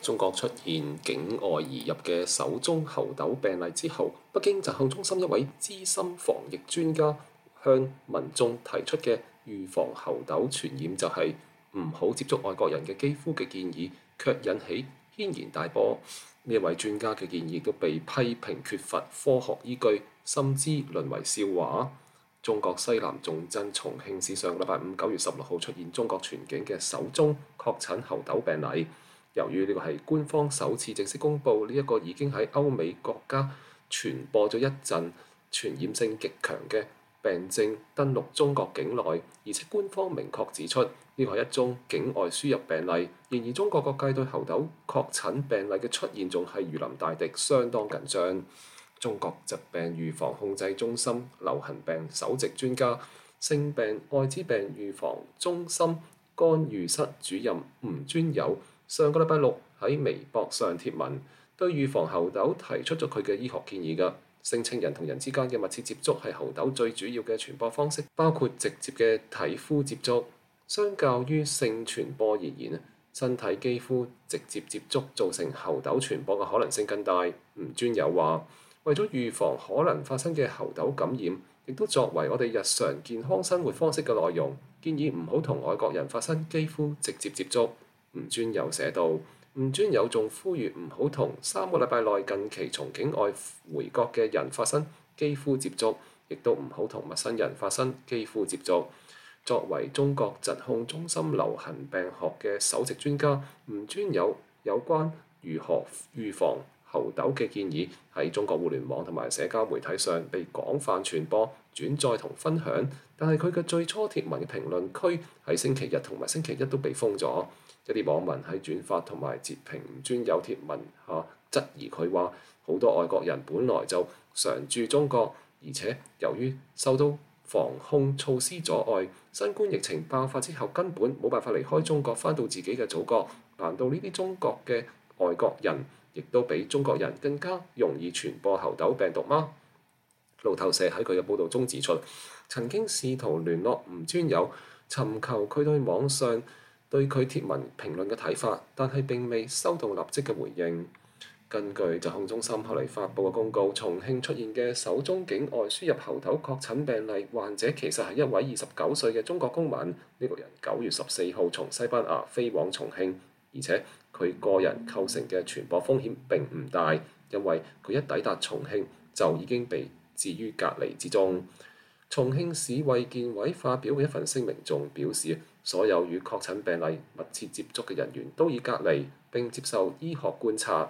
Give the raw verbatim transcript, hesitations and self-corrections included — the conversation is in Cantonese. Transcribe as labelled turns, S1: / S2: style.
S1: 中國出現境外移入嘅首宗猴痘病例之後，北京疾控中心一位資深防疫專家向民眾提出嘅預防猴痘傳染就係唔好接觸外國人嘅肌膚嘅建議，卻引起軒然大波。呢位專家嘅建議都被批評缺乏科學依據，甚至淪為笑話。中國西南重鎮重慶市上個禮拜五九月十六號出現中國全境嘅首宗確診猴痘病例。由於呢個係官方首次正式公布呢一個已經喺歐美國家傳播咗一陣、傳染性極強嘅病症登陸中國境內，而且官方明確指出呢個係一宗境外輸入病例。然而中國各界對猴痘確診病例嘅出現仲係如臨大敵，相當緊張。中國疾病預防控制中心流行病首席專家、性病愛滋病預防中心干預室主任吳尊友上個禮拜六喺微博上貼文，對預防猴痘提出咗佢嘅醫學建議㗎。聲稱人同人之間嘅密切接觸係猴痘最主要嘅傳播方式，包括直接嘅體膚接觸。相較於性傳播而言，身體肌膚直接接觸造成猴痘傳播嘅可能性更大。吳尊友話，為咗預防可能發生嘅猴痘感染，亦都作為我哋日常健康生活方式嘅內容，建議唔好同外國人發生肌膚直接接觸。吳尊友寫道，吳尊友仲呼籲唔好同三個禮拜內近期從境外回國嘅人發生肌膚接觸，亦都唔好同陌生人發生肌膚接觸。作為中國疾控中心流行病學嘅首席專家，吳尊友有關如何預防猴痘嘅建議喺中國互聯網同埋社交媒體上被廣泛傳播、轉載同分享，但係佢嘅最初貼文嘅評論區喺星期日同埋星期一都被封咗。一啲網民喺轉發同埋截屏吳尊友貼文下質疑佢話，好多外國人本來就常駐中國，而且由於受到防控措施阻礙，新冠疫情爆發之後根本冇辦法離開中國返到自己嘅祖國。難道呢啲中國嘅外國人亦都比中國人更加容易傳播猴痘病毒嗎？路透社喺佢嘅報導中指出，曾經試圖聯絡吳尊友，尋求佢對網上對佢貼文評論嘅睇法，但係並未收到立即嘅回應。根據疾控中心後嚟發布嘅公告，重慶出現嘅首宗境外輸入猴痘確診病例患者其實係一位二十九歲嘅中國公民。呢、這個人九月十四號從西班牙飛往重慶，而且佢個人構成嘅傳播風險並唔大，因為佢一抵達重慶就已經被置於隔離之中。重慶市衛健委發表嘅一份聲明仲表示，所有與確診病例密切接觸嘅人員都已隔離並接受醫學觀察。